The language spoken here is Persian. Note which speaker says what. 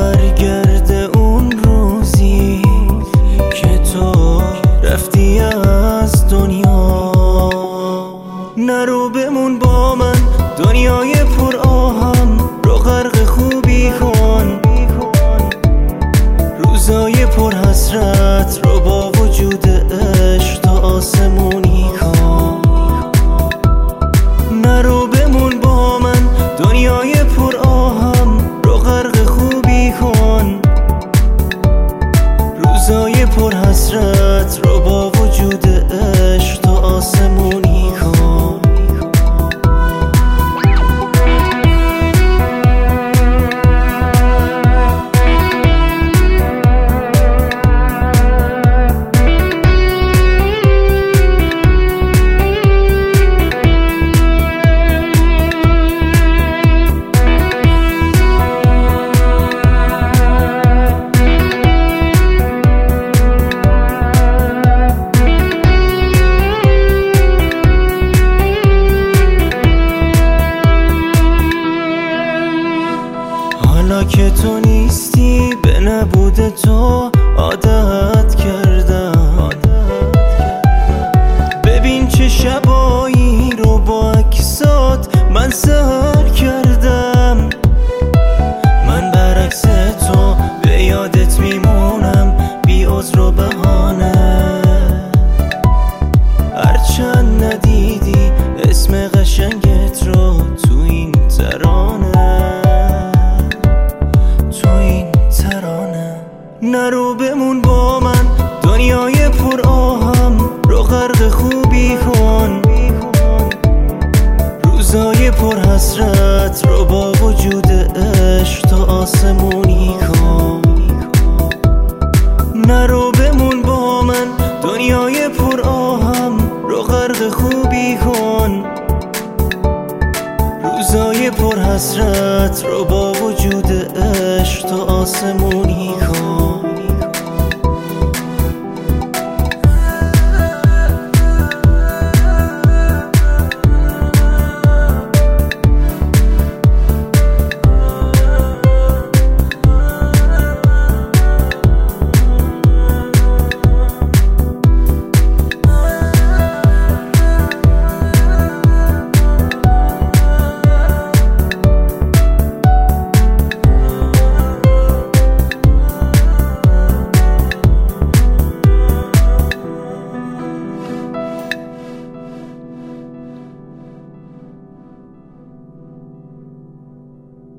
Speaker 1: برگرده اون روزی که تو رفتی از دنیا. نرو بمون با من، دنیای پر آهم رو غرق خوبی کن. روزای پر حسرت رو با وجود عشق تا آسمونی کن. نرو بمون با من، دنیای پر آهم رو غرق خوبی کن. روزای پر حسرت رو با وجود عشق تا آسمونی کن. حالا که تو نیستی به نبود تو عادت کردم. ببین چه شبایی رو با عکسات من سحر کردم. من برعکس تو به یادت میمونم بی عذر و بهانه. هرچند ندیدی اسم قشنگت رو تو این ترانه. نرو بمون با من، دنیای پر آهم رو غرق خوبی کن. روزای پر حسرت رو با وجود عشق تا آسمونی کن. نرو بمون با من، دنیای پر آهم رو غرق خوبی کن. روزای پر حسرت رو با وجود عشق تا آسمونی